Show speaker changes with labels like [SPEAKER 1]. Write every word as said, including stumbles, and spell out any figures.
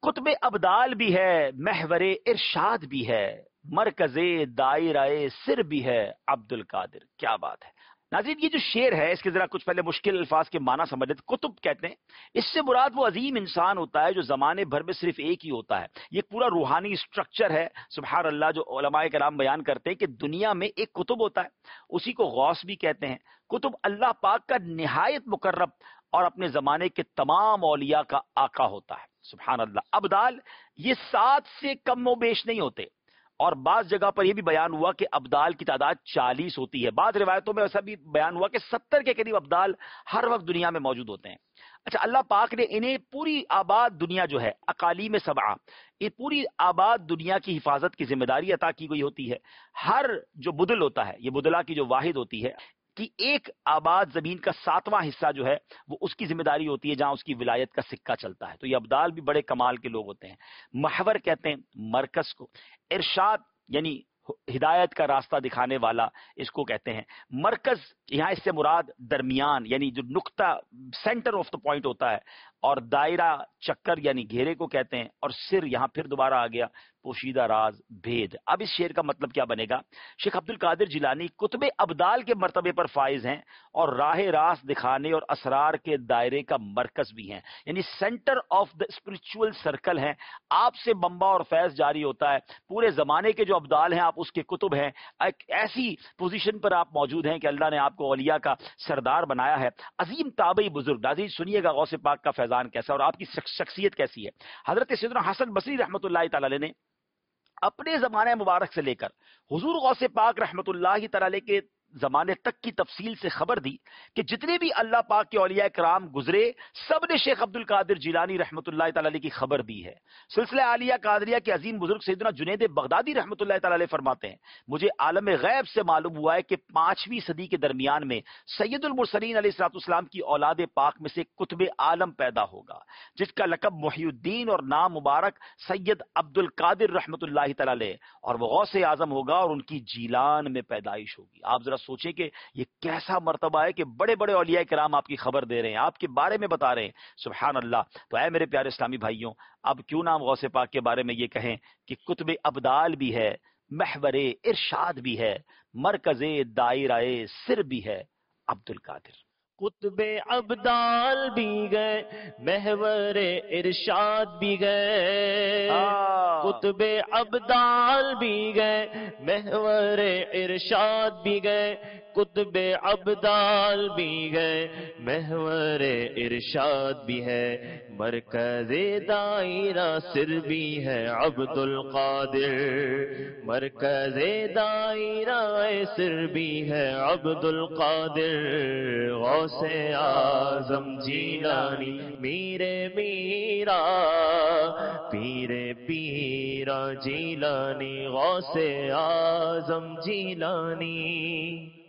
[SPEAKER 1] قطب ابدال بھی ہے، محور ارشاد بھی ہے، مرکز دائرہ سر بھی ہے عبد القادر. کیا بات ہے ناظرین. یہ جو شعر ہے اس کے ذرا کچھ پہلے مشکل الفاظ کے معنی سمجھ لیتے. قطب کہتے ہیں، اس سے مراد وہ عظیم انسان ہوتا ہے جو زمانے بھر میں صرف ایک ہی ہوتا ہے. یہ پورا روحانی سٹرکچر ہے سبحان اللہ جو علماء کرام بیان کرتے ہیں کہ دنیا میں ایک قطب ہوتا ہے، اسی کو غوث بھی کہتے ہیں. قطب اللہ پاک کا نہایت مقرب اور اپنے زمانے کے تمام اولیاء کا آقا ہوتا ہے. سبحان اللہ. ابدال یہ سات سے کم و بیش نہیں ہوتے، اور بعض جگہ پر یہ بھی بیان ہوا کہ ابدال کی تعداد چالیس ہوتی ہے. بعض روایتوں میں ایسا بھی بیان ہوا کہ ستر کے قریب ابدال ہر وقت دنیا میں موجود ہوتے ہیں. اچھا، اللہ پاک نے انہیں پوری آباد دنیا جو ہے اقالیم سبعہ، یہ پوری آباد دنیا کی حفاظت کی ذمہ داری عطا کی گئی ہوتی ہے. ہر جو بدل ہوتا ہے، یہ بدلا کی جو واحد ہوتی ہے کہ ایک آباد زمین کا ساتواں حصہ جو ہے وہ اس کی ذمہ داری ہوتی ہے جہاں اس کی ولایت کا سکہ چلتا ہے. تو یہ ابدال بھی بڑے کمال کے لوگ ہوتے ہیں. محور کہتے ہیں مرکز کو، ارشاد یعنی ہدایت کا راستہ دکھانے والا اس کو کہتے ہیں. مرکز یہاں اس سے مراد درمیان یعنی جو نقطہ سینٹر آف دا پوائنٹ ہوتا ہے، اور دائرہ چکر یعنی گھیرے کو کہتے ہیں، اور سر یہاں پھر دوبارہ آ گیا پوشیدہ راز بھید. اب اس شعر کا مطلب کیا بنے گا؟ شیخ عبد القادر جیلانی قطب ابدال کے مرتبے پر فائز ہیں اور راہ راست دکھانے اور اسرار کے دائرے کا مرکز بھی ہیں، یعنی centre of the spiritual circle ہیں. آپ سے منبع اور فیض جاری ہوتا ہے. پورے زمانے کے جو ابدال ہیں آپ اس کے کتب ہیں. ایک ایسی پوزیشن پر آپ موجود ہیں کہ اللہ نے آپ کو اولیاء کا سردار بنایا ہے. عظیم تابعی بزرگ. ناظرین سنیے گا غوث پاک کا فیضان کیسا اور آپ کی شخصیت کیسی ہے. حضرت سیدنا حسن بصری رحمۃ اللہ تعالی علیہ نے اپنے زمانے مبارک سے لے کر حضور غوث پاک رحمۃ اللہ تعالی کے زمانے تک کی تفصیل سے خبر دی کہ جتنے بھی اللہ پاک کے اولیاء کرام گزرے سب نے شیخ عبد القادر جیلانی رحمۃ اللہ تعالی علیہ کی خبر دی ہے. سلسلہ عالیہ قادریہ کے عظیم بزرگ سیدنا جنید بغدادی رحمۃ اللہ تعالی علیہ فرماتے ہیں، مجھے عالم غیب سے معلوم ہوا ہے کہ پانچویں صدی کے درمیان میں سید المرسلین علیہ الصلوۃ والسلام کی اولاد پاک میں سے قطب عالم پیدا ہوگا جس کا لقب محی الدین اور نام مبارک سید عبد القادر رحمۃ اللہ تعالی علیہ، اور وہ غوث اعظم ہوگا اور ان کی جیلان میں پیدائش ہوگی. آپ ذرا سوچیں کہ یہ کیسا مرتبہ ہے کہ بڑے بڑے اولیاء کرام آپ کی خبر دے رہے ہیں، آپ کے بارے میں بتا رہے ہیں. سبحان اللہ. تو اے میرے پیارے اسلامی بھائیوں، اب کیوں نام غوث پاک کے بارے میں یہ کہیں کہ قطب ابدال بھی ہے، محور ارشاد بھی ہے، مرکز دائرہ سر بھی ہے عبد القادر.
[SPEAKER 2] قطب ابدال بھی گئے، محور ارشاد بھی گئے. قطب ابدال بھی گئے، محور ارشاد بھی گئے. قطب ابدال بھی گئے، محور ارشاد بھی ہے. مرکز دائرہ سر بھی ہے عبد القادر. مرکز دائرہ سر بھی ہے عبد القادر. غوث اعظم جیلانی میرے میرا، پیر پیرا جیلانی غوث اعظم جیلانی.